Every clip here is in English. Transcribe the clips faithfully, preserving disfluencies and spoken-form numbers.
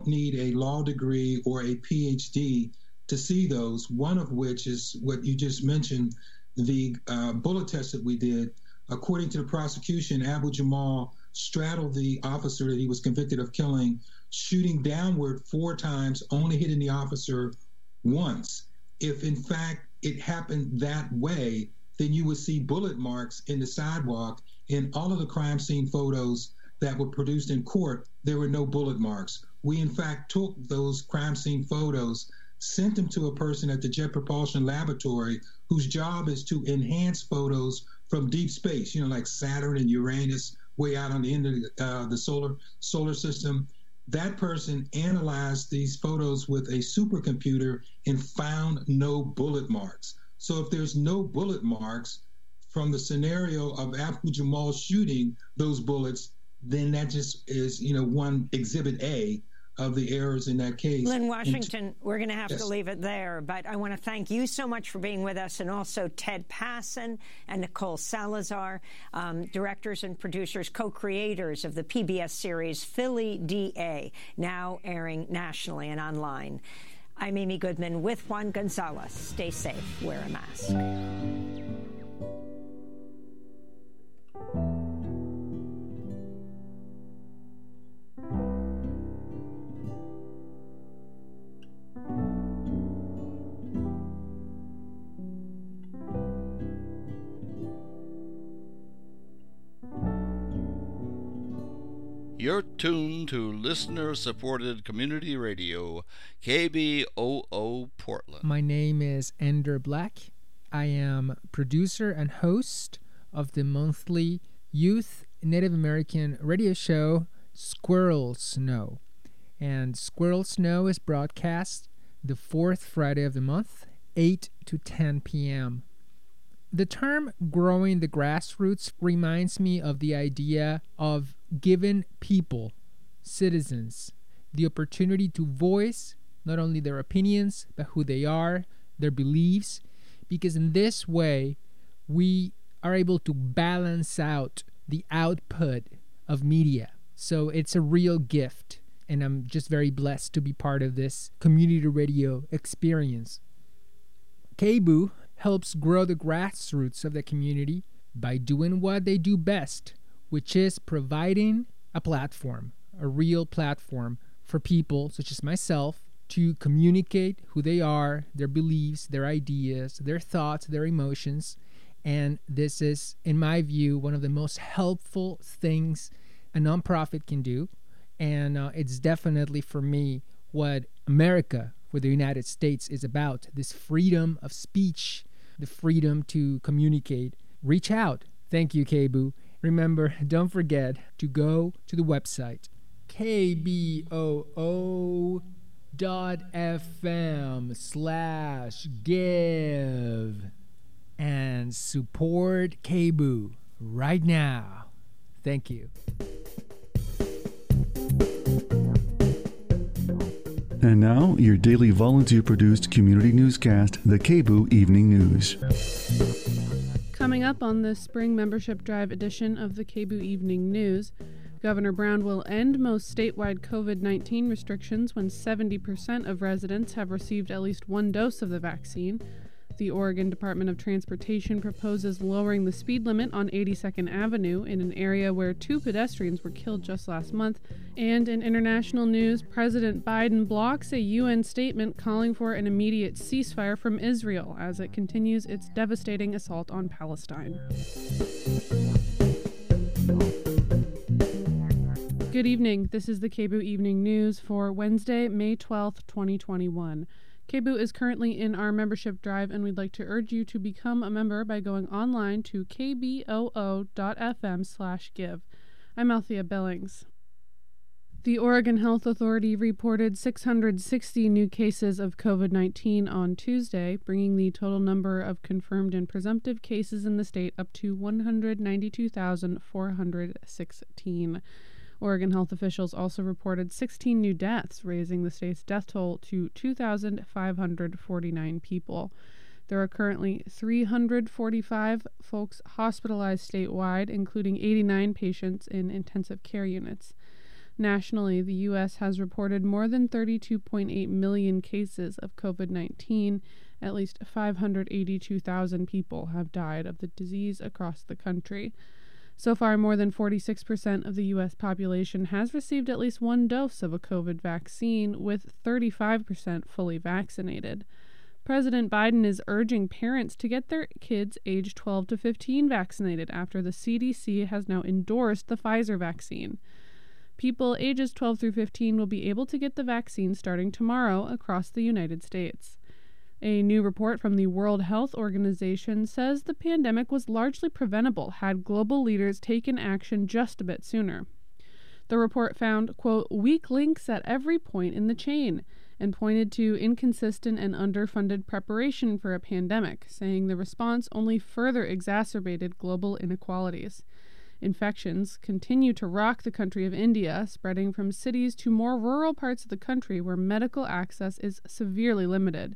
need a law degree or a P H D to see those, one of which is what you just mentioned, the uh, bullet test that we did. According to the prosecution, Abu Jamal straddled the officer that he was convicted of killing, shooting downward four times, only hitting the officer once. If in fact it happened that way, then you would see bullet marks in the sidewalk. In all of the crime scene photos that were produced in court, there were no bullet marks. We in fact took those crime scene photos, sent them to a person at the Jet Propulsion Laboratory whose job is to enhance photos from deep space, you know, like Saturn and Uranus, way out on the end of the, uh, the solar solar system. That person analyzed these photos with a supercomputer and found no bullet marks. So if there's no bullet marks from the scenario of Abu Jamal shooting those bullets, then that just is, you know, one exhibit A of the errors in that case. Lynn Washington, we're going to have yes. to leave it there, but I want to thank you so much for being with us, and also Ted Passon and Nicole Salazar, um, directors and producers, co-creators of the P B S series Philly D A, now airing nationally and online. I'm Amy Goodman with Juan Gonzalez. Stay safe, wear a mask. You're tuned to listener-supported community radio, K B O O Portland. My name is Ender Black. I am producer and host of the monthly youth Native American radio show, Squirrel Snow. And Squirrel Snow is broadcast the fourth Friday of the month, eight to ten p.m. The term growing the grassroots reminds me of the idea of giving people, citizens, the opportunity to voice not only their opinions, but who they are, their beliefs, because in this way, we are able to balance out the output of media. So it's a real gift, and I'm just very blessed to be part of this community radio experience. K B O O helps grow the grassroots of the community by doing what they do best, which is providing a platform, a real platform for people such as myself to communicate who they are, their beliefs, their ideas, their thoughts, their emotions. And this is, in my view, one of the most helpful things a nonprofit can do. And uh, it's definitely, for me, what America, for the United States, is about. This freedom of speech, the freedom to communicate. Reach out. Thank you, K B O O. Remember, don't forget to go to the website, K B O O dot F M slash give, and support K B O O right now. Thank you. And now, your daily volunteer-produced community newscast, the K B O O Evening News. Coming up on the spring membership drive edition of the K B O O Evening News, Governor Brown will end most statewide covid nineteen restrictions when seventy percent of residents have received at least one dose of the vaccine. The Oregon Department of Transportation proposes lowering the speed limit on eighty-second Avenue in an area where two pedestrians were killed just last month. And in international news, President Biden blocks a U N statement calling for an immediate ceasefire from Israel as it continues its devastating assault on Palestine. Good evening. This is the K B O O Evening News for Wednesday, May twelfth, twenty twenty-one. K B O O is currently in our membership drive, and we'd like to urge you to become a member by going online to K B O O dot F M slash give. I'm Althea Billings. The Oregon Health Authority reported six hundred sixty new cases of covid nineteen on Tuesday, bringing the total number of confirmed and presumptive cases in the state up to one hundred ninety-two thousand four hundred sixteen. Oregon health officials also reported sixteen new deaths, raising the state's death toll to two thousand five hundred forty-nine people. There are currently three hundred forty-five folks hospitalized statewide, including eighty-nine patients in intensive care units. Nationally, the U S has reported more than thirty-two point eight million cases of COVID nineteen. At least five hundred eighty-two thousand people have died of the disease across the country. So far, more than forty-six percent of the U S population has received at least one dose of a COVID vaccine, with thirty-five percent fully vaccinated. President Biden is urging parents to get their kids aged twelve to fifteen vaccinated after the C D C has now endorsed the Pfizer vaccine. People ages twelve through fifteen will be able to get the vaccine starting tomorrow across the United States. A new report from the World Health Organization says the pandemic was largely preventable had global leaders taken action just a bit sooner. The report found, quote, weak links at every point in the chain, and pointed to inconsistent and underfunded preparation for a pandemic, saying the response only further exacerbated global inequalities. Infections continue to rock the country of India, spreading from cities to more rural parts of the country where medical access is severely limited.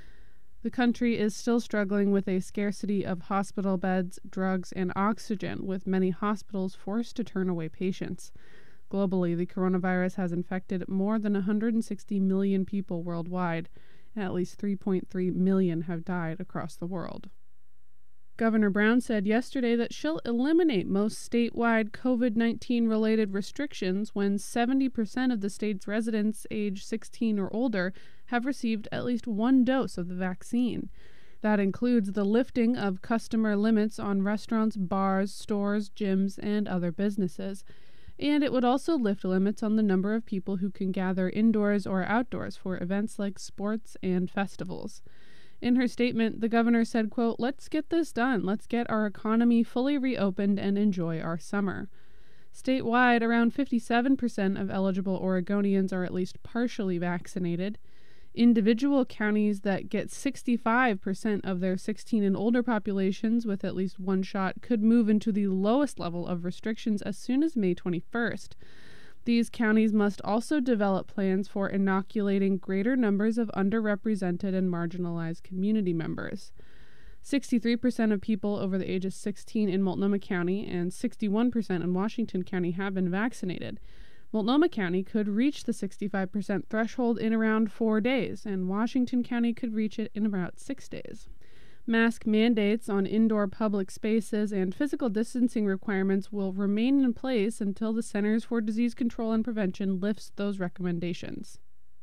The country is still struggling with a scarcity of hospital beds, drugs, and oxygen, with many hospitals forced to turn away patients. Globally, the coronavirus has infected more than one hundred sixty million people worldwide, and at least three point three million have died across the world. Governor Brown said yesterday that she'll eliminate most statewide COVID nineteen related restrictions when seventy percent of the state's residents age sixteen or older have received at least one dose of the vaccine. That includes the lifting of customer limits on restaurants, bars, stores, gyms, and other businesses. And it would also lift limits on the number of people who can gather indoors or outdoors for events like sports and festivals. In her statement, the governor said, quote, let's get this done. Let's get our economy fully reopened and enjoy our summer. Statewide, around fifty-seven percent of eligible Oregonians are at least partially vaccinated. Individual counties that get sixty-five percent of their sixteen and older populations with at least one shot could move into the lowest level of restrictions as soon as May twenty-first. These counties must also develop plans for inoculating greater numbers of underrepresented and marginalized community members. sixty-three percent of people over the age of sixteen in Multnomah County and sixty-one percent in Washington County have been vaccinated. Multnomah County could reach the sixty-five percent threshold in around four days, and Washington County could reach it in about six days. Mask mandates on indoor public spaces and physical distancing requirements will remain in place until the Centers for Disease Control and Prevention lifts those recommendations.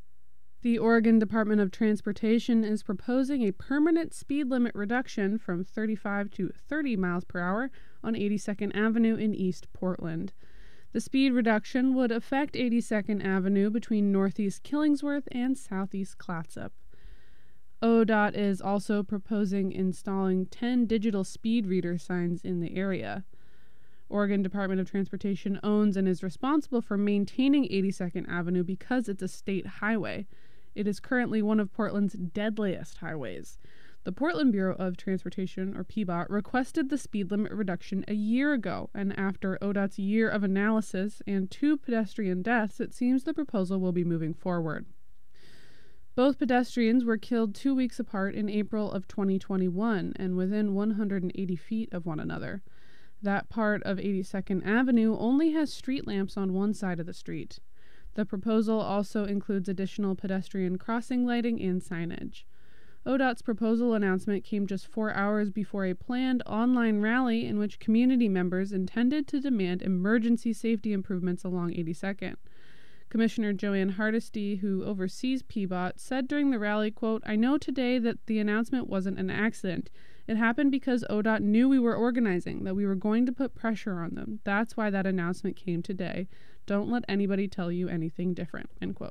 The Oregon Department of Transportation is proposing a permanent speed limit reduction from thirty-five to thirty miles per hour on eighty-second Avenue in East Portland. The speed reduction would affect eighty-second Avenue between Northeast Killingsworth and Southeast Clatsop. O D O T is also proposing installing ten digital speed reader signs in the area. Oregon Department of Transportation owns and is responsible for maintaining eighty-second Avenue because it's a state highway. It is currently one of Portland's deadliest highways. The Portland Bureau of Transportation, or P B O T, requested the speed limit reduction a year ago, and after O D O T's year of analysis and two pedestrian deaths, it seems the proposal will be moving forward. Both pedestrians were killed two weeks apart in April of twenty twenty-one and within one hundred eighty feet of one another. That part of eighty-second Avenue only has street lamps on one side of the street. The proposal also includes additional pedestrian crossing lighting and signage. O D O T's proposal announcement came just four hours before a planned online rally in which community members intended to demand emergency safety improvements along eighty-second. Commissioner Joanne Hardesty, who oversees P B O T, said during the rally, quote, I know today that the announcement wasn't an accident. It happened because O D O T knew we were organizing, that we were going to put pressure on them. That's why that announcement came today. Don't let anybody tell you anything different, end quote.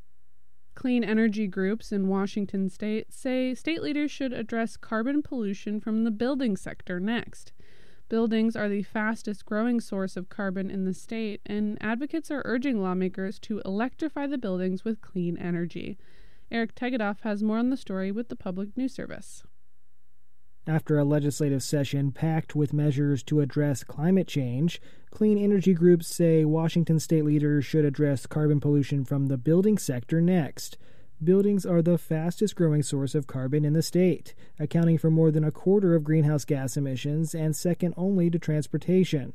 Clean energy groups in Washington state say state leaders should address carbon pollution from the building sector next. Buildings are the fastest growing source of carbon in the state, and advocates are urging lawmakers to electrify the buildings with clean energy. Eric Tegedoff has more on the story with the Public News Service. After a legislative session packed with measures to address climate change, clean energy groups say Washington state leaders should address carbon pollution from the building sector next. Buildings are the fastest growing source of carbon in the state, accounting for more than a quarter of greenhouse gas emissions and second only to transportation.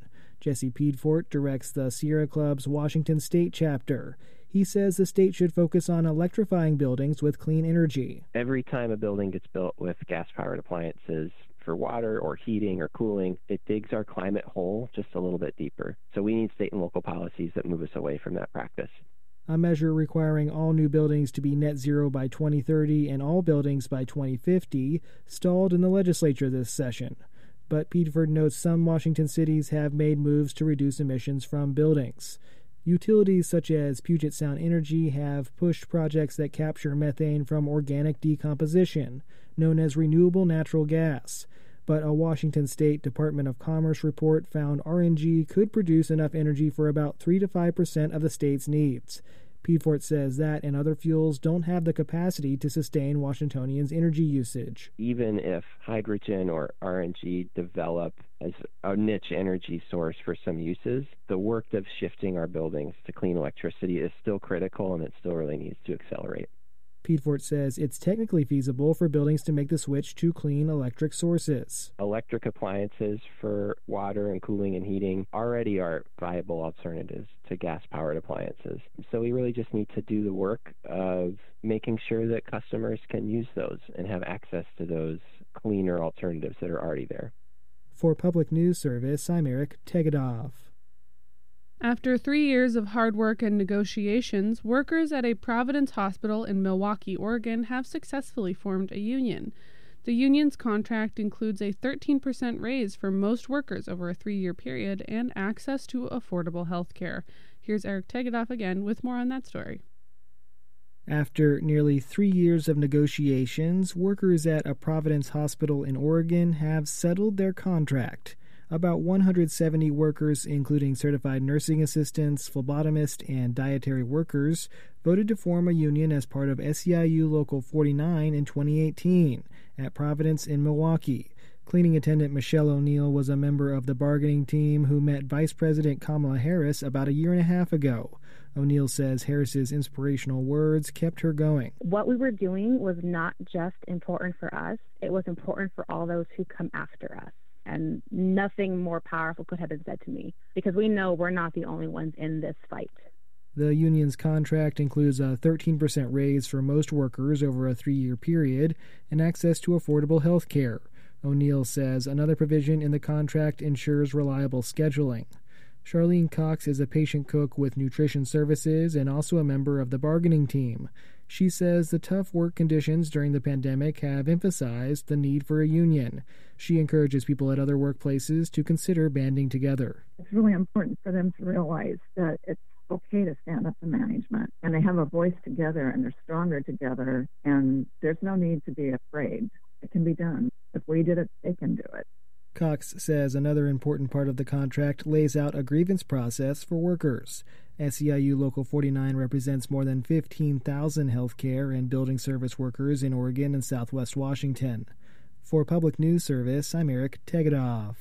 Jesse Peedfort directs the Sierra Club's Washington State chapter. He says the state should focus on electrifying buildings with clean energy. Every time a building gets built with gas-powered appliances for water or heating or cooling, it digs our climate hole just a little bit deeper. So we need state and local policies that move us away from that practice. A measure requiring all new buildings to be net zero by twenty thirty and all buildings by twenty fifty stalled in the legislature this session. But Peedfort notes some Washington cities have made moves to reduce emissions from buildings. Utilities such as Puget Sound Energy have pushed projects that capture methane from organic decomposition, known as renewable natural gas. But a Washington State Department of Commerce report found R N G could produce enough energy for about three to five percent of the state's needs. Peedfort says that and other fuels don't have the capacity to sustain Washingtonians' energy usage. Even if hydrogen or R N G develop as a niche energy source for some uses, the work of shifting our buildings to clean electricity is still critical, and it still really needs to accelerate. Peedfort says it's technically feasible for buildings to make the switch to clean electric sources. Electric appliances for water and cooling and heating already are viable alternatives to gas-powered appliances. So we really just need to do the work of making sure that customers can use those and have access to those cleaner alternatives that are already there. For Public News Service, I'm Eric Tegedoff. After three years of hard work and negotiations, workers at a Providence hospital in Milwaukie, Oregon, have successfully formed a union. The union's contract includes a thirteen percent raise for most workers over a three-year period and access to affordable health care. Here's Eric Tegedoff again with more on that story. After nearly three years of negotiations, workers at a Providence hospital in Oregon have settled their contract. About one hundred seventy workers, including certified nursing assistants, phlebotomists, and dietary workers, voted to form a union as part of S E I U Local forty-nine in twenty eighteen at Providence in Milwaukie. Cleaning attendant Michelle O'Neill was a member of the bargaining team who met Vice President Kamala Harris about a year and a half ago. O'Neill says Harris's inspirational words kept her going. What we were doing was not just important for us, it was important for all those who come after us. And nothing more powerful could have been said to me, because we know we're not the only ones in this fight. The union's contract includes a thirteen percent raise for most workers over a three-year period and access to affordable health care. O'Neill says another provision in the contract ensures reliable scheduling. Charlene Cox is a patient cook with nutrition services and also a member of the bargaining team. She says the tough work conditions during the pandemic have emphasized the need for a union. She encourages people at other workplaces to consider banding together. It's really important for them to realize that it's okay to stand up to management, and they have a voice together, and they're stronger together, and there's no need to be afraid. It can be done. If we did it, they can do it. Cox says another important part of the contract lays out a grievance process for workers. S E I U Local forty-nine represents more than fifteen thousand healthcare and building service workers in Oregon and Southwest Washington. For Public News Service, I'm Eric Tegedoff.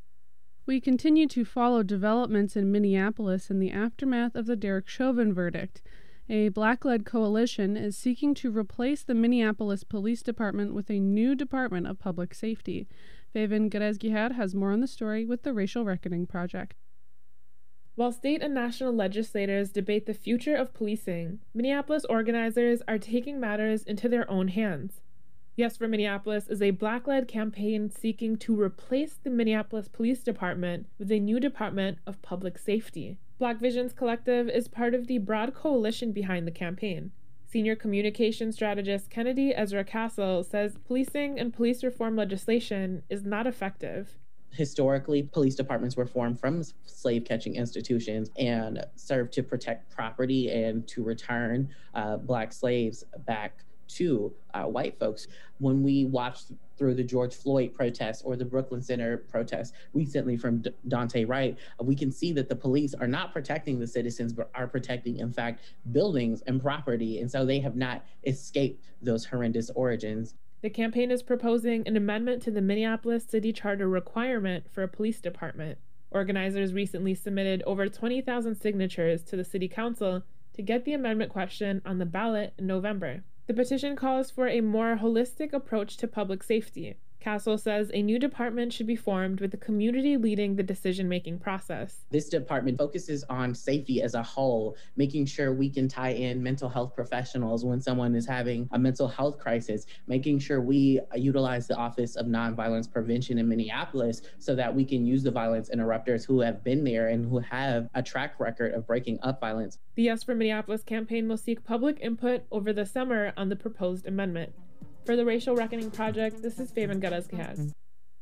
We continue to follow developments in Minneapolis in the aftermath of the Derek Chauvin verdict. A Black-led coalition is seeking to replace the Minneapolis Police Department with a new Department of Public Safety. Faven Gerezgihad has more on the story with the Racial Reckoning Project. While state and national legislators debate the future of policing, Minneapolis organizers are taking matters into their own hands. Yes for Minneapolis is a Black-led campaign seeking to replace the Minneapolis Police Department with a new Department of Public Safety. Black Visions Collective is part of the broad coalition behind the campaign. Senior communication strategist Kennedy Ezra Castle says policing and police reform legislation is not effective. Historically, police departments were formed from slave-catching institutions and served to protect property and to return uh, Black slaves back to uh, white folks. When we watched through the George Floyd protests or the Brooklyn Center protests recently from D- Daunte Wright, uh, we can see that the police are not protecting the citizens, but are protecting, in fact, buildings and property. And so they have not escaped those horrendous origins. The campaign is proposing an amendment to the Minneapolis City Charter requirement for a police department. Organizers recently submitted over twenty thousand signatures to the City Council to get the amendment question on the ballot in November. The petition calls for a more holistic approach to public safety. Castle says a new department should be formed with the community leading the decision-making process. This department focuses on safety as a whole, making sure we can tie in mental health professionals when someone is having a mental health crisis, making sure we utilize the Office of Nonviolence Prevention in Minneapolis so that we can use the violence interrupters who have been there and who have a track record of breaking up violence. The Yes for Minneapolis campaign will seek public input over the summer on the proposed amendment. For the Racial Reckoning Project, this is Faven Garazkehad.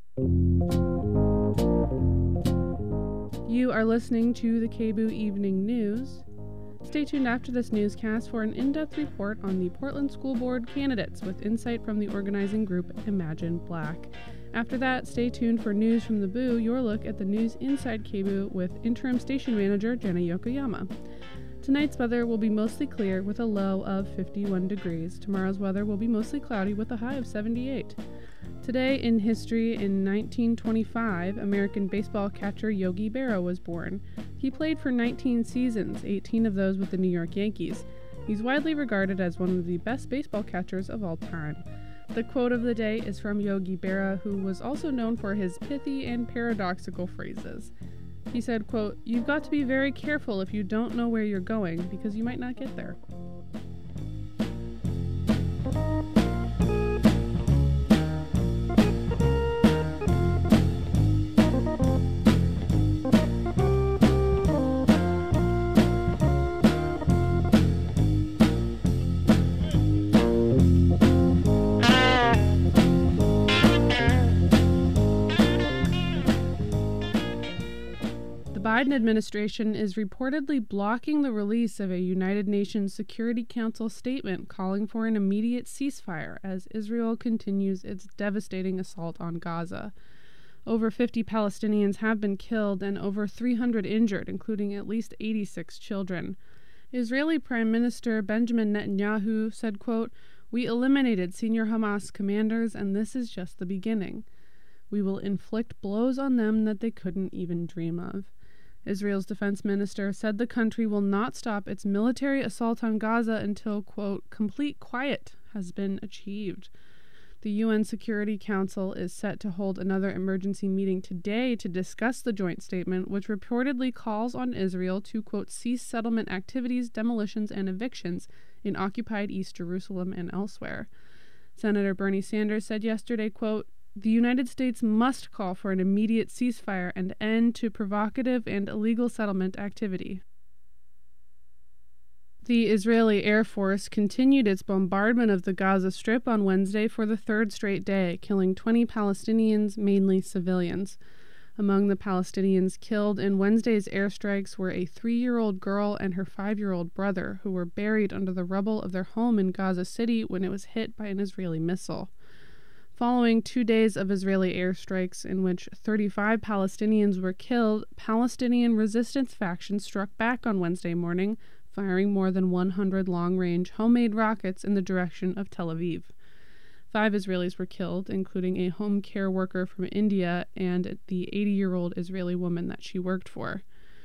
You are listening to the K B U Evening News. Stay tuned after this newscast for an in-depth report on the Portland School Board candidates with insight from the organizing group Imagine Black. After that, stay tuned for news from the B U, your look at the news inside K B U with interim station manager Jenna Yokoyama. Tonight's weather will be mostly clear with a low of fifty-one degrees. Tomorrow's weather will be mostly cloudy with a high of seventy-eight. Today in history, in nineteen twenty-five, American baseball catcher Yogi Berra was born. He played for nineteen seasons, eighteen of those with the New York Yankees. He's widely regarded as one of the best baseball catchers of all time. The quote of the day is from Yogi Berra, who was also known for his pithy and paradoxical phrases. He said, quote, "You've got to be very careful if you don't know where you're going, because you might not get there." The Biden administration is reportedly blocking the release of a United Nations Security Council statement calling for an immediate ceasefire as Israel continues its devastating assault on Gaza. Over fifty Palestinians have been killed and over three hundred injured, including at least eighty-six children. Israeli Prime Minister Benjamin Netanyahu said, quote, "We eliminated senior Hamas commanders, and this is just the beginning. We will inflict blows on them that they couldn't even dream of." Israel's defense minister said the country will not stop its military assault on Gaza until, quote, "complete quiet has been achieved." The U N Security Council is set to hold another emergency meeting today to discuss the joint statement, which reportedly calls on Israel to, quote, "cease settlement activities, demolitions, and evictions in occupied East Jerusalem and elsewhere." Senator Bernie Sanders said yesterday, quote, "The United States must call for an immediate ceasefire and end to provocative and illegal settlement activity." The Israeli Air Force continued its bombardment of the Gaza Strip on Wednesday for the third straight day, killing twenty Palestinians, mainly civilians. Among the Palestinians killed in Wednesday's airstrikes were a three-year-old girl and her five-year-old brother, who were buried under the rubble of their home in Gaza City when it was hit by an Israeli missile. Following two days of Israeli airstrikes in which thirty-five Palestinians were killed, Palestinian resistance factions struck back on Wednesday morning, firing more than one hundred long-range homemade rockets in the direction of Tel Aviv. Five Israelis were killed, including a home care worker from India and the eighty-year-old Israeli woman that she worked for.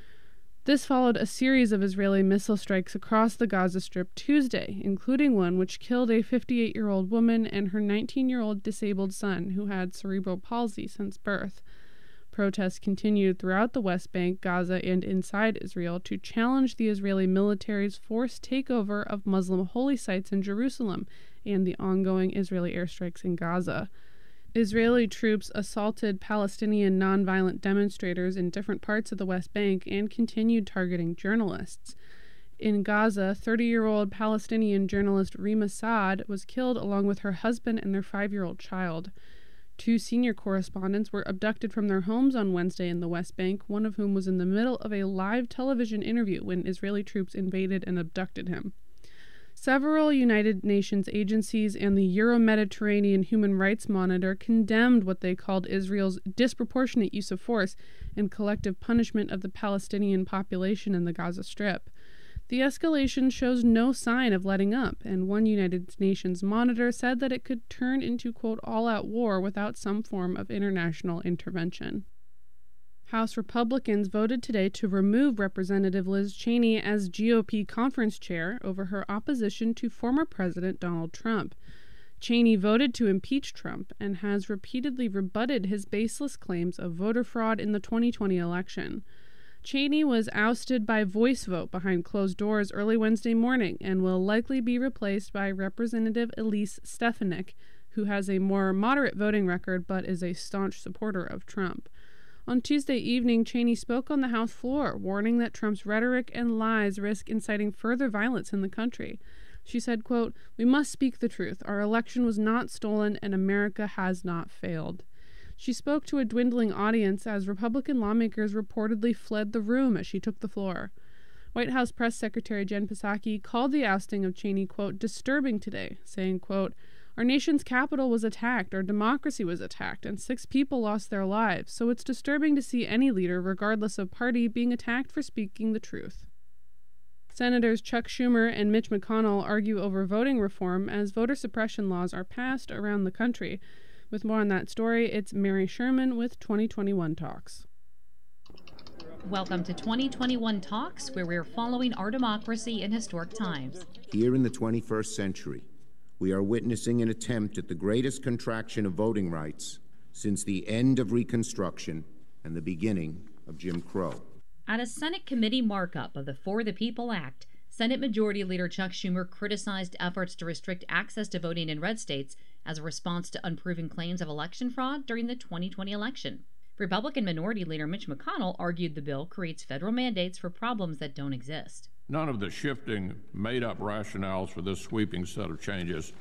This followed a series of Israeli missile strikes across the Gaza Strip Tuesday, including one which killed a fifty-eight-year-old woman and her nineteen-year-old disabled son, who had cerebral palsy since birth. Protests continued throughout the West Bank, Gaza, and inside Israel to challenge the Israeli military's forced takeover of Muslim holy sites in Jerusalem and the ongoing Israeli airstrikes in Gaza. Israeli troops assaulted Palestinian nonviolent demonstrators in different parts of the West Bank and continued targeting journalists. In Gaza, thirty-year-old Palestinian journalist Rima Saad was killed along with her husband and their five-year-old child. Two senior correspondents were abducted from their homes on Wednesday in the West Bank, one of whom was in the middle of a live television interview when Israeli troops invaded and abducted him. Several United Nations agencies and the Euro-Mediterranean Human Rights Monitor condemned what they called Israel's disproportionate use of force and collective punishment of the Palestinian population in the Gaza Strip. The escalation shows no sign of letting up, and one United Nations monitor said that it could turn into, quote, all-out war without some form of international intervention. House Republicans voted today to remove Representative Liz Cheney as G O P conference chair over her opposition to former President Donald Trump. Cheney voted to impeach Trump and has repeatedly rebutted his baseless claims of voter fraud in the twenty twenty election. Cheney was ousted by voice vote behind closed doors early Wednesday morning and will likely be replaced by Representative Elise Stefanik, who has a more moderate voting record but is a staunch supporter of Trump. On Tuesday evening, Cheney spoke on the House floor, warning that Trump's rhetoric and lies risk inciting further violence in the country. She said, quote, "We must speak the truth. Our election was not stolen and America has not failed." She spoke to a dwindling audience as Republican lawmakers reportedly fled the room as she took the floor. White House Press Secretary Jen Psaki called the ousting of Cheney, quote, "disturbing today," saying, quote, "Our nation's capital was attacked, our democracy was attacked, and six people lost their lives, so it's disturbing to see any leader, regardless of party, being attacked for speaking the truth." Senators Chuck Schumer and Mitch McConnell argue over voting reform as voter suppression laws are passed around the country. With more on that story, it's Mary Sherman with twenty twenty-one Talks. Welcome to twenty twenty-one Talks, where we're following our democracy in historic times. Here in the twenty-first century, we are witnessing an attempt at the greatest contraction of voting rights since the end of Reconstruction and the beginning of Jim Crow. At a Senate committee markup of the For the People Act, Senate Majority Leader Chuck Schumer criticized efforts to restrict access to voting in red states as a response to unproven claims of election fraud during the twenty twenty election. Republican Minority Leader Mitch McConnell argued the bill creates federal mandates for problems that don't exist. None of the shifting, made-up rationales for this sweeping set of changes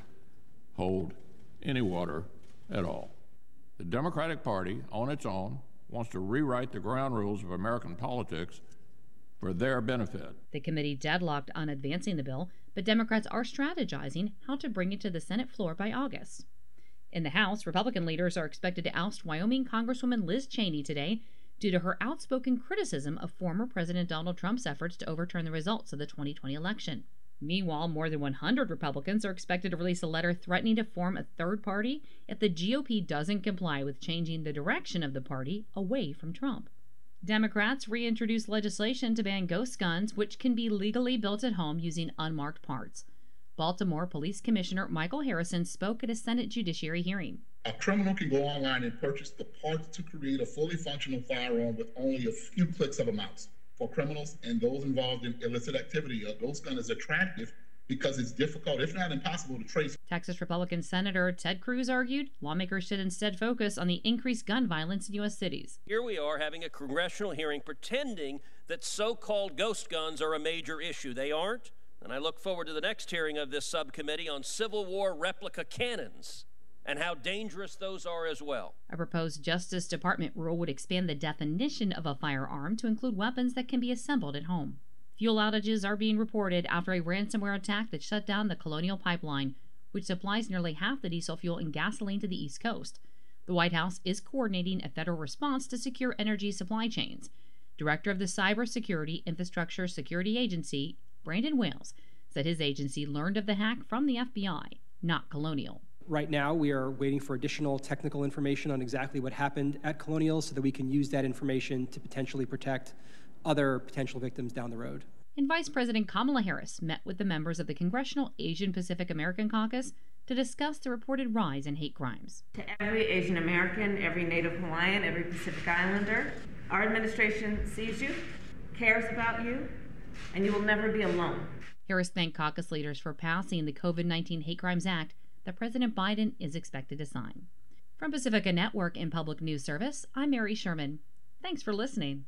hold any water at all. The Democratic Party, on its own, wants to rewrite the ground rules of American politics for their benefit. The committee deadlocked on advancing the bill, but Democrats are strategizing how to bring it to the Senate floor by August. In the House, Republican leaders are expected to oust Wyoming Congresswoman Liz Cheney today due to her outspoken criticism of former President Donald Trump's efforts to overturn the results of the twenty twenty election. Meanwhile, more than one hundred Republicans are expected to release a letter threatening to form a third party if the G O P doesn't comply with changing the direction of the party away from Trump. Democrats reintroduced legislation to ban ghost guns, which can be legally built at home using unmarked parts. Baltimore Police Commissioner Michael Harrison spoke at a Senate Judiciary hearing. A criminal can go online and purchase the parts to create a fully functional firearm with only a few clicks of a mouse. For criminals and those involved in illicit activity, a ghost gun is attractive because it's difficult, if not impossible, to trace. Texas Republican Senator Ted Cruz argued lawmakers should instead focus on the increased gun violence in U S cities. Here we are having a congressional hearing pretending that so-called ghost guns are a major issue. They aren't. And I look forward to the next hearing of this subcommittee on Civil War replica cannons and how dangerous those are as well. A proposed Justice Department rule would expand the definition of a firearm to include weapons that can be assembled at home. Fuel outages are being reported after a ransomware attack that shut down the Colonial Pipeline, which supplies nearly half the diesel fuel and gasoline to the East Coast. The White House is coordinating a federal response to secure energy supply chains. Director of the Cybersecurity Infrastructure Security Agency, Brandon Wales, said his agency learned of the hack from the F B I, not Colonial. Right now, we are waiting for additional technical information on exactly what happened at Colonial so that we can use that information to potentially protect other potential victims down the road. And Vice President Kamala Harris met with the members of the Congressional Asian Pacific American Caucus to discuss the reported rise in hate crimes. To every Asian American, every Native Hawaiian, every Pacific Islander, our administration sees you, cares about you, and you will never be alone. Harris thanked caucus leaders for passing the COVID nineteen Hate Crimes Act that President Biden is expected to sign. From Pacifica Network and Public News Service, I'm Mary Sherman. Thanks for listening.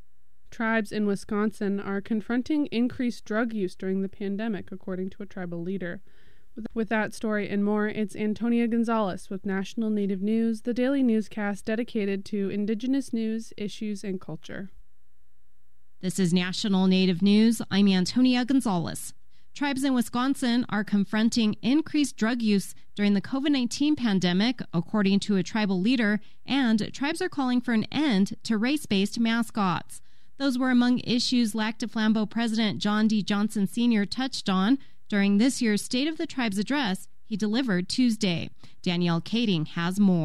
Tribes in Wisconsin are confronting increased drug use during the pandemic, according to a tribal leader. With that story and more, it's Antonia Gonzalez with National Native News, the daily newscast dedicated to Indigenous news, issues, and culture. This is National Native News. I'm Antonia Gonzalez. Tribes in Wisconsin are confronting increased drug use during the COVID nineteen pandemic, according to a tribal leader, and tribes are calling for an end to race-based mascots. Those were among issues Lac du Flambeau President John D. Johnson Senior touched on during this year's State of the Tribes address he delivered Tuesday. Danielle Kading has more.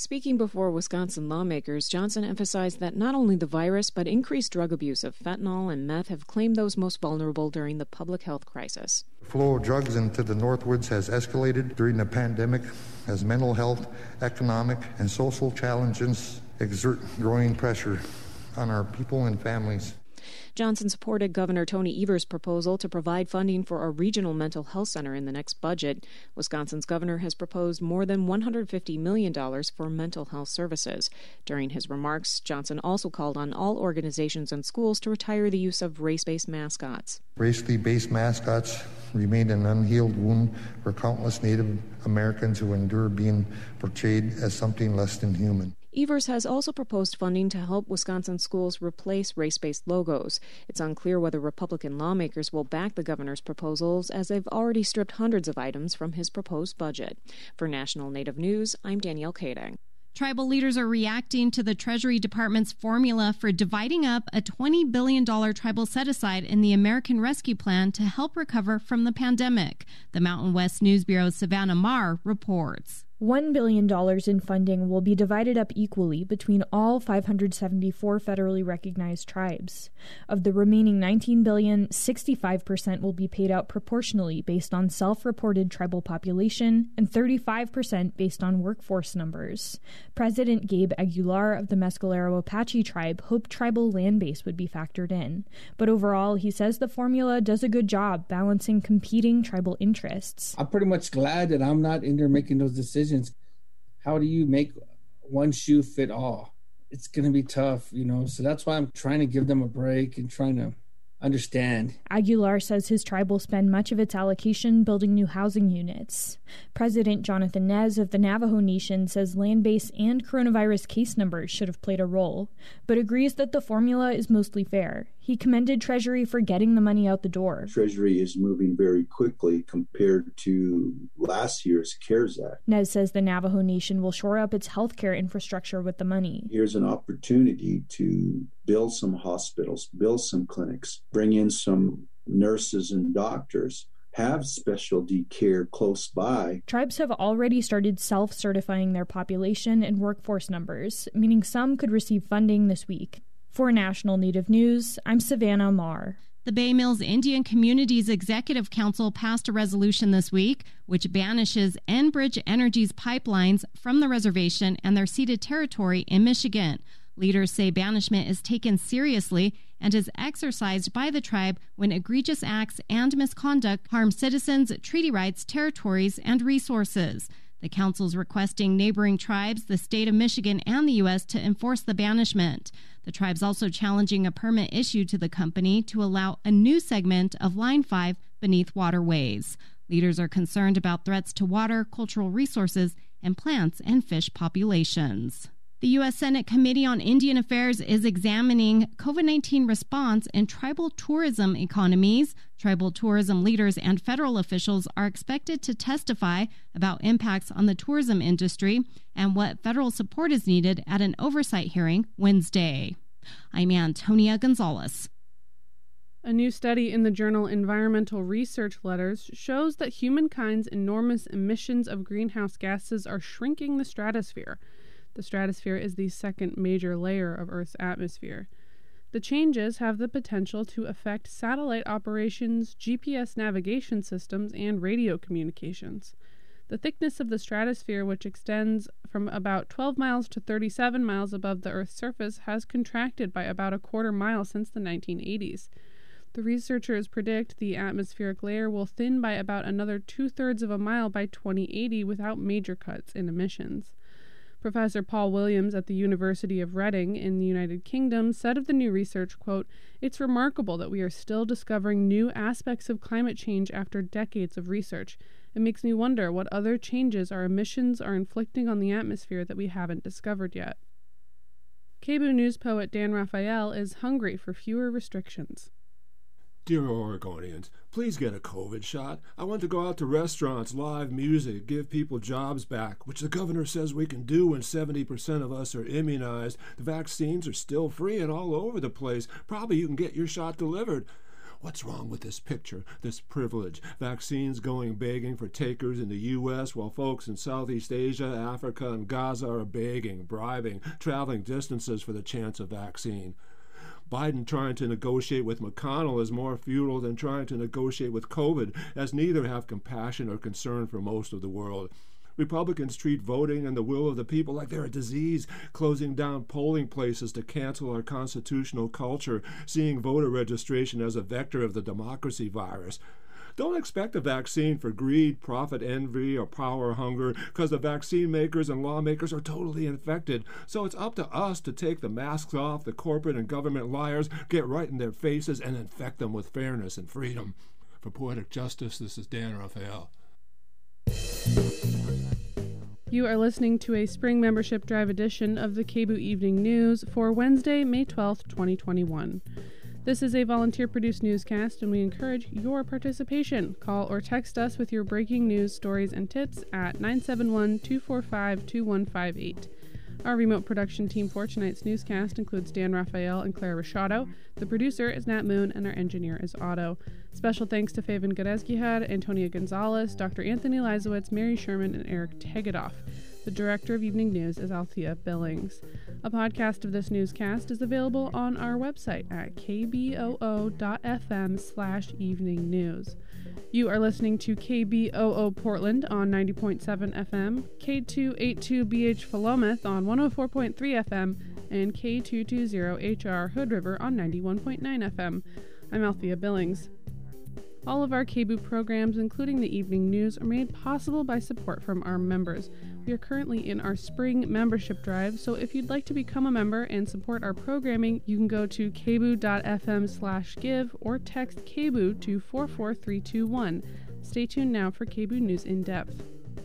Speaking before Wisconsin lawmakers, Johnson emphasized that not only the virus, but increased drug abuse of fentanyl and meth have claimed those most vulnerable during the public health crisis. The flow of drugs into the Northwoods has escalated during the pandemic as mental health, economic, and social challenges exert growing pressure on our people and families. Johnson supported Governor Tony Evers' proposal to provide funding for a regional mental health center in the next budget. Wisconsin's governor has proposed more than one hundred fifty million dollars for mental health services. During his remarks, Johnson also called on all organizations and schools to retire the use of race-based mascots. Racially based mascots remain an unhealed wound for countless Native Americans who endure being portrayed as something less than human. Evers has also proposed funding to help Wisconsin schools replace race-based logos. It's unclear whether Republican lawmakers will back the governor's proposals, as they've already stripped hundreds of items from his proposed budget. For National Native News, I'm Danielle Kading. Tribal leaders are reacting to the Treasury Department's formula for dividing up a twenty billion dollars tribal set-aside in the American Rescue Plan to help recover from the pandemic. The Mountain West News Bureau's Savannah Marr reports. one billion dollars in funding will be divided up equally between all five hundred seventy-four federally recognized tribes. Of the remaining nineteen billion dollars, sixty-five percent will be paid out proportionally based on self-reported tribal population and thirty-five percent based on workforce numbers. President Gabe Aguilar of the Mescalero Apache tribe hoped tribal land base would be factored in. But overall, he says the formula does a good job balancing competing tribal interests. I'm pretty much glad that I'm not in there making those decisions. How do you make one shoe fit all? It's going to be tough, you know, so that's why I'm trying to give them a break and trying to understand. Aguilar says his tribe will spend much of its allocation building new housing units. President Jonathan Nez of the Navajo Nation says land base and coronavirus case numbers should have played a role, but agrees that the formula is mostly fair. He commended Treasury for getting the money out the door. Treasury is moving very quickly compared to last year's CARES Act. Nez says the Navajo Nation will shore up its healthcare infrastructure with the money. Here's an opportunity to build some hospitals, build some clinics, bring in some nurses and doctors, have specialty care close by. Tribes have already started self-certifying their population and workforce numbers, meaning some could receive funding this week. For National Native News, I'm Savannah Marr. The Bay Mills Indian Communities Executive Council passed a resolution this week which banishes Enbridge Energy's pipelines from the reservation and their ceded territory in Michigan. Leaders say banishment is taken seriously and is exercised by the tribe when egregious acts and misconduct harm citizens, treaty rights, territories, and resources. The council is requesting neighboring tribes, the state of Michigan, and the U S to enforce the banishment. The tribe's also challenging a permit issued to the company to allow a new segment of Line five beneath waterways. Leaders are concerned about threats to water, cultural resources, and plants and fish populations. The U S Senate Committee on Indian Affairs is examining COVID nineteen response in tribal tourism economies. Tribal tourism leaders and federal officials are expected to testify about impacts on the tourism industry and what federal support is needed at an oversight hearing Wednesday. I'm Antonia Gonzalez. A new study in the journal Environmental Research Letters shows that humankind's enormous emissions of greenhouse gases are shrinking the stratosphere. The stratosphere is the second major layer of Earth's atmosphere. The changes have the potential to affect satellite operations, G P S navigation systems, and radio communications. The thickness of the stratosphere, which extends from about twelve miles to thirty-seven miles above the Earth's surface, has contracted by about a quarter mile since the nineteen eighties. The researchers predict the atmospheric layer will thin by about another two-thirds of a mile by twenty eighty without major cuts in emissions. Professor Paul Williams at the University of Reading in the United Kingdom said of the new research, quote, "It's remarkable that we are still discovering new aspects of climate change after decades of research. It makes me wonder what other changes our emissions are inflicting on the atmosphere that we haven't discovered yet." K B O O News poet Dan Raphael is hungry for fewer restrictions. Dear Oregonians, please get a COVID shot. I want to go out to restaurants, live music, give people jobs back, which the governor says we can do when seventy percent of us are immunized. The vaccines are still free and all over the place. Probably you can get your shot delivered. What's wrong with this picture, this privilege? Vaccines going begging for takers in the U S while folks in Southeast Asia, Africa, and Gaza are begging, bribing, traveling distances for the chance of vaccine. Biden trying to negotiate with McConnell is more futile than trying to negotiate with COVID, as neither have compassion or concern for most of the world. Republicans treat voting and the will of the people like they're a disease, closing down polling places to cancel our constitutional culture, seeing voter registration as a vector of the democracy virus. Don't expect a vaccine for greed, profit, envy, or power hunger, because the vaccine makers and lawmakers are totally infected. So it's up to us to take the masks off the corporate and government liars, get right in their faces, and infect them with fairness and freedom. For Poetic Justice, this is Dan Raphael. You are listening to a spring membership drive edition of the KBOO Evening News for Wednesday, May twelfth, twenty twenty-one. This is a volunteer-produced newscast, and we encourage your participation. Call or text us with your breaking news, stories, and tips at nine seven one, two four five, two one five eight. Our remote production team for tonight's newscast includes Dan Raphael and Claire Rashado. The producer is Nat Moon, and our engineer is Otto. Special thanks to Faven Godesgihad, Antonia Gonzalez, Doctor Anthony Leisowitz, Mary Sherman, and Eric Tegedoff. The director of Evening News is Althea Billings. A podcast of this newscast is available on our website at kboo.fm slash evening news. You are listening to K B O O Portland on ninety point seven F M, K two eighty-two B H Philomath on one oh four point three F M, and K two twenty H R Hood River on ninety-one point nine F M. I'm Althea Billings. All of our KBOO programs, including the evening news, are made possible by support from our members. We are currently in our spring membership drive, so if you'd like to become a member and support our programming, you can go to kboo.fm slash give or text KBOO to four four three two one. Stay tuned now for KBOO News in Depth.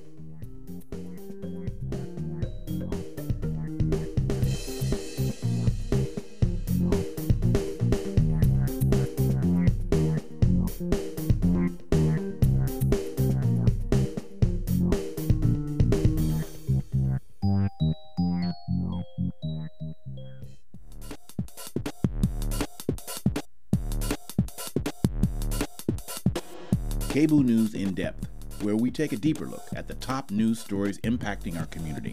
KBOO News in Depth, where we take a deeper look at the top news stories impacting our community.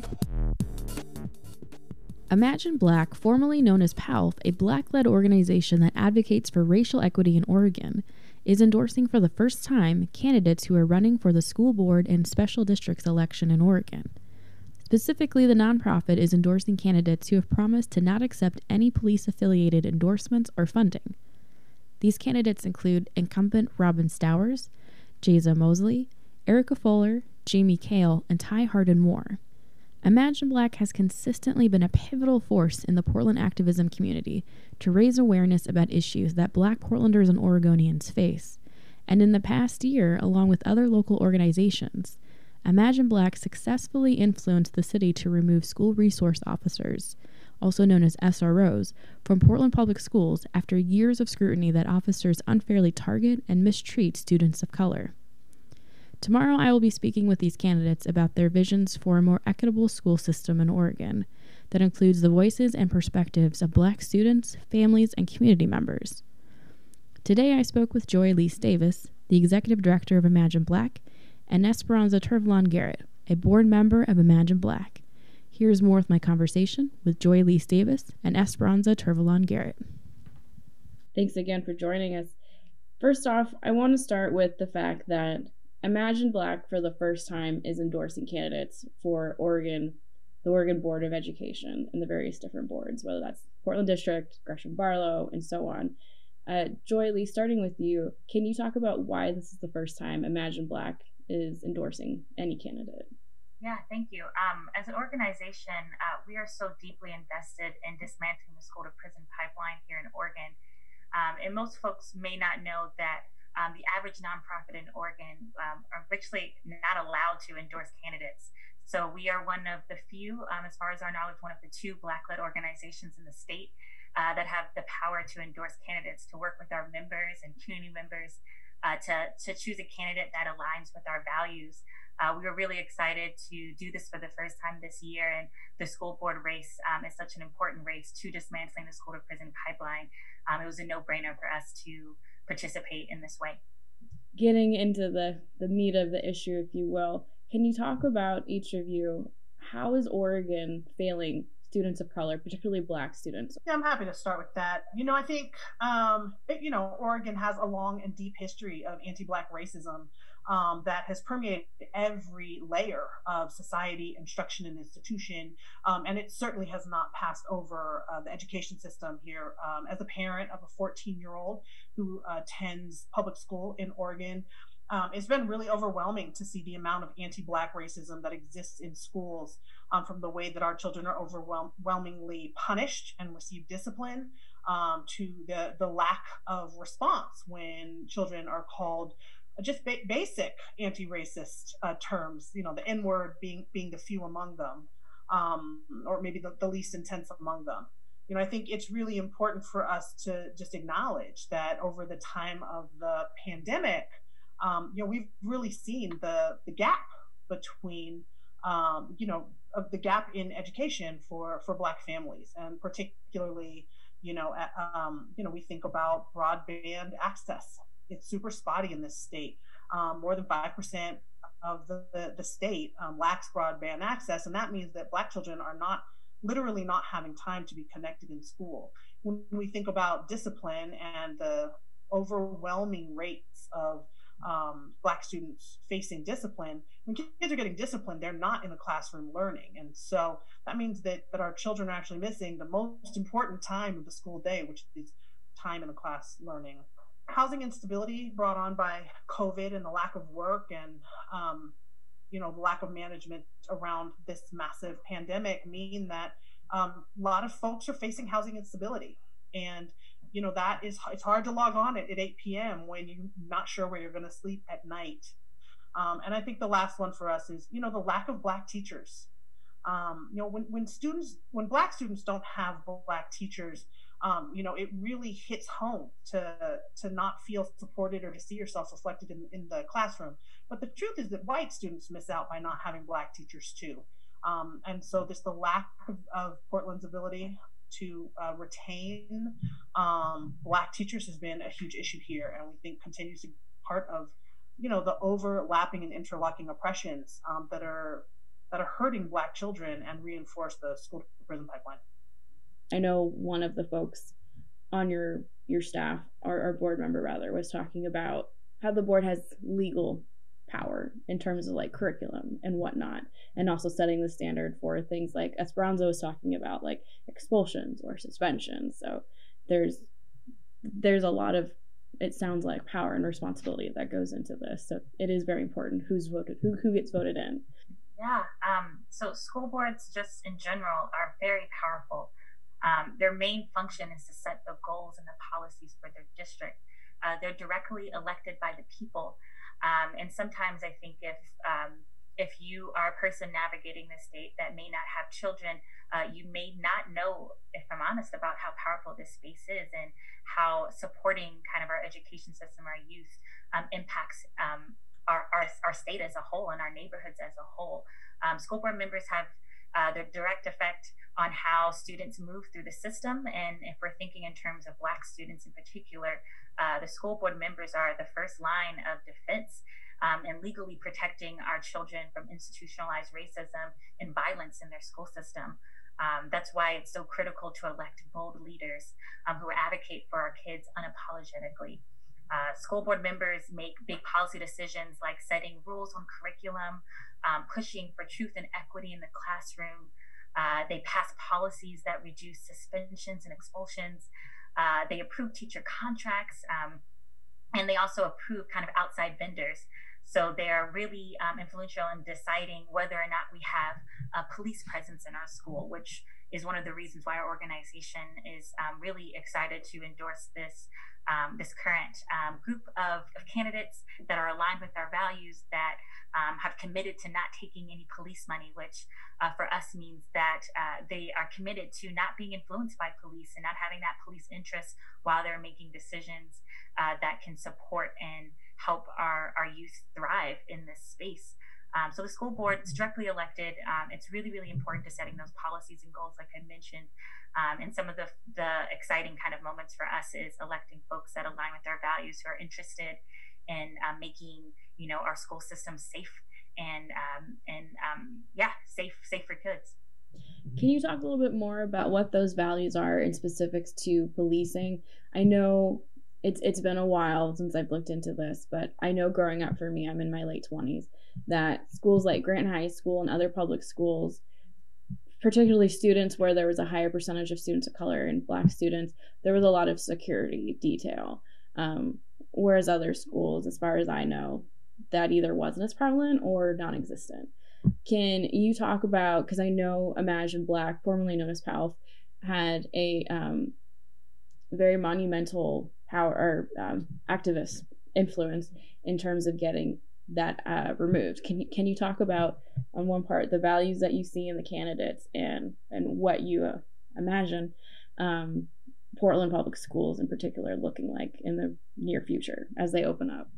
Imagine Black, formerly known as P A L F, a Black-led organization that advocates for racial equity in Oregon, is endorsing for the first time candidates who are running for the school board and special districts election in Oregon. Specifically, the nonprofit is endorsing candidates who have promised to not accept any police-affiliated endorsements or funding. These candidates include incumbent Robin Stowers, Jaza Mosley, Erica Fuller, Jamie Kale, and Ty Hardin Moore. Imagine Black has consistently been a pivotal force in the Portland activism community to raise awareness about issues that Black Portlanders and Oregonians face. And in the past year, along with other local organizations, Imagine Black successfully influenced the city to remove school resource officers, also known as S R Os, from Portland Public Schools after years of scrutiny that officers unfairly target and mistreat students of color. Tomorrow I will be speaking with these candidates about their visions for a more equitable school system in Oregon that includes the voices and perspectives of Black students, families, and community members. Today I spoke with Joy Elise Davis, the Executive Director of Imagine Black, and Esperanza Tervalon Garrett, a board member of Imagine Black. Here's more of my conversation with Joy Elise Davis and Esperanza Tervalon Garrett. Thanks again for joining us. First off, I want to start with the fact that Imagine Black for the first time is endorsing candidates for Oregon, the Oregon Board of Education, and the various different boards, whether that's Portland District, Gresham Barlow, and so on. Uh, Joy Lee, starting with you, can you talk about why this is the first time Imagine Black is endorsing any candidate? Yeah, thank you. Um, as an organization, uh, we are so deeply invested in dismantling the school to prison pipeline here in Oregon. Um, and most folks may not know that um, the average nonprofit in Oregon um, are virtually not allowed to endorse candidates. So we are one of the few, um, as far as our knowledge, one of the two Black-led organizations in the state uh, that have the power to endorse candidates, to work with our members and community members uh, to, to choose a candidate that aligns with our values. Uh, we were really excited to do this for the first time this year, and the school board race um, is such an important race to dismantling the school to prison pipeline. Um, it was a no-brainer for us to participate in this way. Getting into the, the meat of the issue, if you will, can you talk about, each of you, how is Oregon failing students of color, particularly Black students? Yeah, I'm happy to start with that. You know, I think, um, it, you know, Oregon has a long and deep history of anti-Black racism um, that has permeated every layer of society, instruction, and institution. Um, and it certainly has not passed over uh, the education system here. Um, as a parent of a fourteen-year-old who uh, attends public school in Oregon, Um, it's been really overwhelming to see the amount of anti-Black racism that exists in schools, um, from the way that our children are overwhelmingly punished and receive discipline, um, to the, the lack of response when children are called just ba- basic anti-racist uh, terms, you know, the N-word being, being the few among them, um, or maybe the, the least intense among them. You know, I think it's really important for us to just acknowledge that over the time of the pandemic, Um, you know, we've really seen the the gap between, um, you know, of the gap in education for, for Black families, and particularly, you know, at, um, you know, we think about broadband access. It's super spotty in this state. Um, more than five percent of the, the, the state um, lacks broadband access, and that means that Black children are not literally not having time to be connected in school. When we think about discipline and the overwhelming rates of Um, Black students facing discipline, when kids are getting disciplined, they're not in the classroom learning. And so that means that, that our children are actually missing the most important time of the school day, which is time in the class learning. Housing instability brought on by COVID and the lack of work and, um, you know, the lack of management around this massive pandemic mean that um, a lot of folks are facing housing instability. And you know, that is, it's hard to log on at, at eight p.m. when you're not sure where you're going to sleep at night. Um, and I think the last one for us is, you know, the lack of Black teachers. Um, you know, when, when students, when Black students don't have Black teachers, um, you know, it really hits home to, to not feel supported or to see yourself reflected in, in the classroom. But the truth is that white students miss out by not having Black teachers too. Um, and so there's the lack of, of Portland's ability to uh, retain um, Black teachers has been a huge issue here, and we think continues to be part of, you know, the overlapping and interlocking oppressions um, that are that are hurting Black children and reinforce the school to prison pipeline. I know one of the folks on your your staff, our, our board member rather, was talking about how the board has legal power in terms of like curriculum and whatnot, and also setting the standard for things like Esperanza was talking about, like expulsions or suspensions. So there's there's a lot of, it sounds like, power and responsibility that goes into this. So it is very important who's voted, who who gets voted in. Yeah. Um, so school boards, just in general, are very powerful. Um, their main function is to set the goals and the policies for their district. Uh, they're directly elected by the people. Um, and sometimes I think if um, if you are a person navigating the state that may not have children, uh, you may not know, if I'm honest, about how powerful this space is and how supporting kind of our education system, our youth, um, impacts um, our, our our state as a whole and our neighborhoods as a whole. Um, school board members have uh, the direct effect on how students move through the system. And if we're thinking in terms of Black students in particular, uh, the school board members are the first line of defense um, and legally protecting our children from institutionalized racism and violence in their school system. Um, that's why it's so critical to elect bold leaders um, who advocate for our kids unapologetically. Uh, school board members make big policy decisions like setting rules on curriculum, um, pushing for truth and equity in the classroom. Uh, they pass policies that reduce suspensions and expulsions. Uh, they approve teacher contracts, um, and they also approve kind of outside vendors. So they are really um, influential in deciding whether or not we have a police presence in our school, which is one of the reasons why our organization is um, really excited to endorse this um, this current um, group of, of candidates that are aligned with our values, that um, have committed to not taking any police money, which uh, for us means that uh, they are committed to not being influenced by police and not having that police interest while they're making decisions uh, that can support and help our, our youth thrive in this space. Um, so the school board is directly elected. Um, it's really, really important to setting those policies and goals, like I mentioned. Um, and some of the, the exciting kind of moments for us is electing folks that align with our values, who are interested in uh, making, you know, our school system safe and, um, and um, yeah, safe, safe for kids. Can you talk a little bit more about what those values are in specifics to policing? I know it's it's been a while since I've looked into this, but I know growing up for me, I'm in my late twenties, that schools like Grant High School and other public schools, particularly students where there was a higher percentage of students of color and Black students, there was a lot of security detail. Um, whereas other schools, as far as I know, that either wasn't as prevalent or non-existent. Can you talk about, because I know Imagine Black, formerly known as P A L F, had a um, very monumental power or um, activist influence in terms of getting that uh, removed. Can you, can you talk about, on one part, the values that you see in the candidates and, and what you uh, imagine um, Portland Public Schools in particular looking like in the near future as they open up?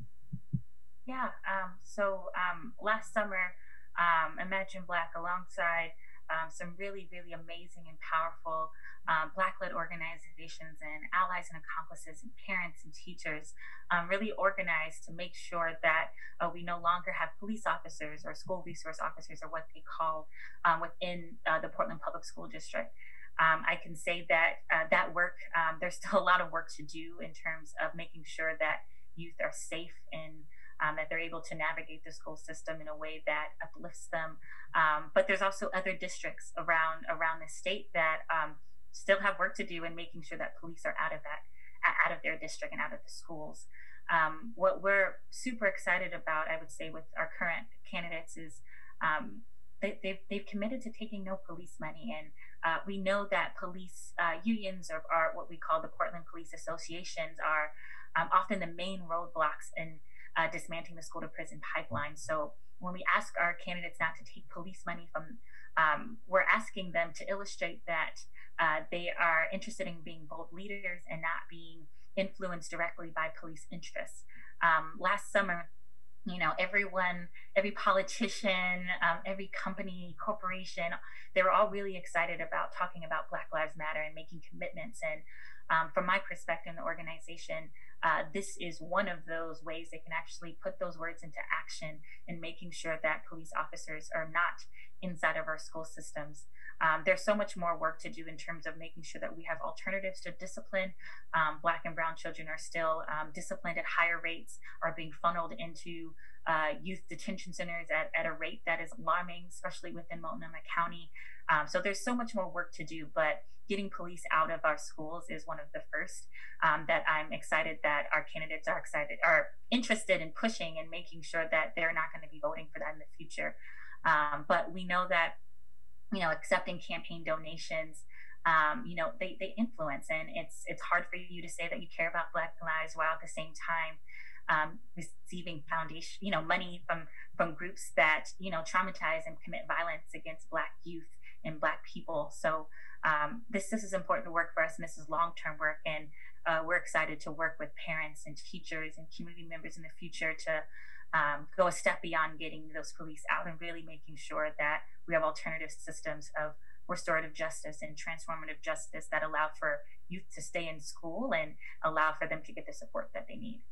Yeah, um, so um, last summer, Um, Imagine Black, alongside um, some really, really amazing and powerful um, Black-led organizations and allies and accomplices and parents and teachers, um, really organized to make sure that uh, we no longer have police officers or school resource officers, or what they call, um, within uh, the Portland Public School District. Um, I can say that uh, that work, um, there's still a lot of work to do in terms of making sure that youth are safe and Um, that they're able to navigate the school system in a way that uplifts them. Um, but there's also other districts around around the state that um, still have work to do in making sure that police are out of that, out of their district and out of the schools. Um, what we're super excited about, I would say, with our current candidates is um, they, they've, they've committed to taking no police money. And uh, we know that police uh, unions, or, or what we call the Portland Police Associations, are um, often the main roadblocks in Uh, dismantling the school to prison pipeline. So when we ask our candidates not to take police money from, um, we're asking them to illustrate that uh, they are interested in being bold leaders and not being influenced directly by police interests. Um, last summer, you know, everyone, every politician, um, every company, corporation, they were all really excited about talking about Black Lives Matter and making commitments. And um, from my perspective in the organization, uh, this is one of those ways they can actually put those words into action in making sure that police officers are not inside of our school systems. Um, there's so much more work to do in terms of making sure that we have alternatives to discipline. Um, Black and brown children are still um, disciplined at higher rates, are being funneled into uh, youth detention centers at, at a rate that is alarming, especially within Multnomah County. Um, so there's so much more work to do, but getting police out of our schools is one of the first um, that I'm excited that our candidates are excited, are interested in pushing and making sure that they're not going to be voting for that in the future. Um, but we know that, you know, accepting campaign donations, um, you know, they, they influence, and it's it's hard for you to say that you care about Black lives while at the same time um, receiving foundation, you know, money from from groups that, you know, traumatize and commit violence against Black youth and Black people. So um, this this is important work for us, and this is long-term work, and uh, we're excited to work with parents and teachers and community members in the future to um, go a step beyond getting those police out and really making sure that we have alternative systems of restorative justice and transformative justice that allow for youth to stay in school and allow for them to get the support that they need.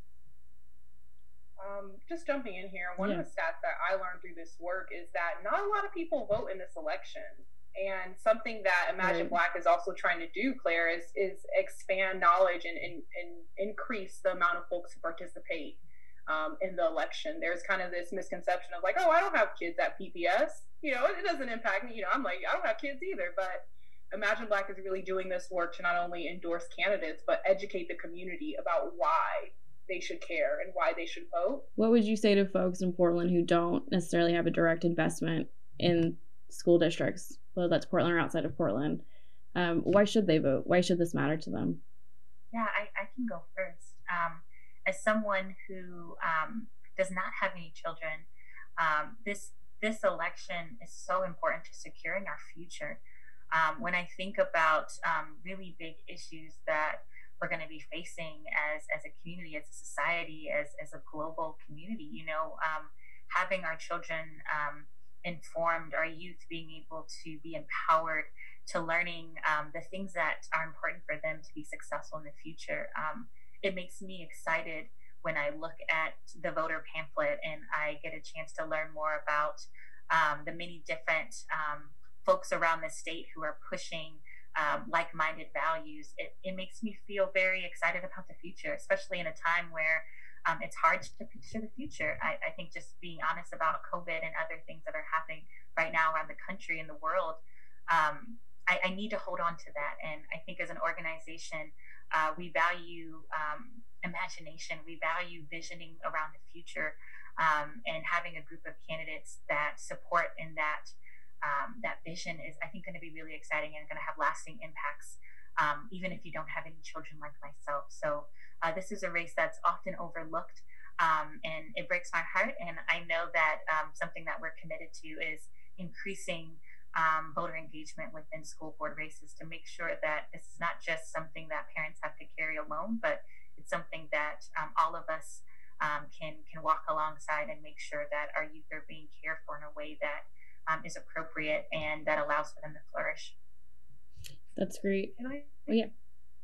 Um, just jumping in here, one yeah. of the stats that I learned through this work is that not a lot of people vote in this election. And something that Imagine right. Black is also trying to do, Claire, is is expand knowledge and, and, and increase the amount of folks who participate um, in the election. There's kind of this misconception of like, oh, I don't have kids at P P S. You know, it, it doesn't impact me. You know, I'm like, I don't have kids either. But Imagine Black is really doing this work to not only endorse candidates, but educate the community about why they should care and why they should vote. What would you say to folks in Portland who don't necessarily have a direct investment in school districts, whether that's Portland or outside of Portland? Um, why should they vote? Why should this matter to them? Yeah, I, I can go first. Um, as someone who um, does not have any children, um, this this election is so important to securing our future. Um, when I think about um, really big issues that we're going to be facing as as a community, as a society, as as a global community, you know, um, having our children um, informed, our youth being able to be empowered to learning um, the things that are important for them to be successful in the future. Um, it makes me excited when I look at the voter pamphlet and I get a chance to learn more about um, the many different um, folks around the state who are pushing um, like-minded values. It, it makes me feel very excited about the future, especially in a time where um, it's hard to picture the future. I, I think just being honest about COVID and other things that are happening right now around the country and the world, um, I, I need to hold on to that. And I think as an organization, uh, we value um, imagination, we value visioning around the future, um, and having a group of candidates that support in that um, that vision is, I think, going to be really exciting and going to have lasting impacts, um, even if you don't have any children like myself. So uh, this is a race that's often overlooked, um, and it breaks my heart. And I know that um, something that we're committed to is increasing Um, voter engagement within school board races to make sure that this is not just something that parents have to carry alone, but it's something that um, all of us um, can can walk alongside and make sure that our youth are being cared for in a way that um, is appropriate and that allows for them to flourish. That's great. Can I? Oh yeah.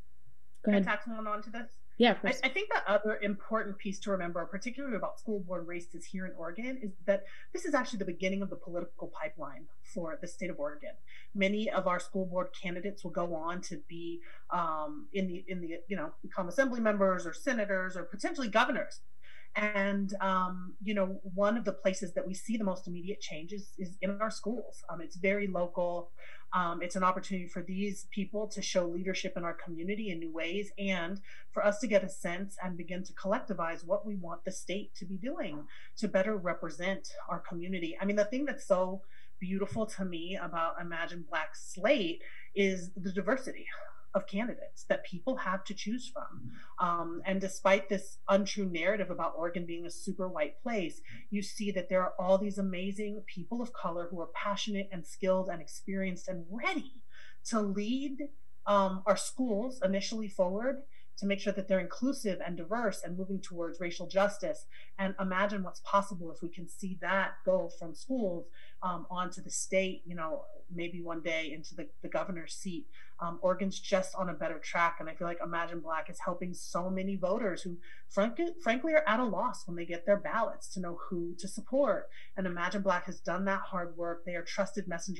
Go ahead. Can I tack someone on to this? Yeah, of course. I, I think the other important piece to remember, particularly about school board races here in Oregon, is that this is actually the beginning of the political pipeline for the state of Oregon. Many of our school board candidates will go on to be um, in the in the you know become assembly members or senators or potentially governors. And um, you know, one of the places that we see the most immediate changes is in our schools. Um, it's very local. Um, it's an opportunity for these people to show leadership in our community in new ways, and for us to get a sense and begin to collectivize what we want the state to be doing to better represent our community. I mean, the thing that's so beautiful to me about Imagine Black's slate is the diversity of candidates that people have to choose from. Um, and despite this untrue narrative about Oregon being a super white place, you see that there are all these amazing people of color who are passionate and skilled and experienced and ready to lead um, our schools initially forward, to make sure that they're inclusive and diverse and moving towards racial justice. And imagine what's possible if we can see that go from schools um, onto the state, you know, maybe one day into the, the governor's seat. Um, Oregon's just on a better track. And I feel like Imagine Black is helping so many voters who frankly, frankly are at a loss when they get their ballots to know who to support. And Imagine Black has done that hard work. They are trusted messengers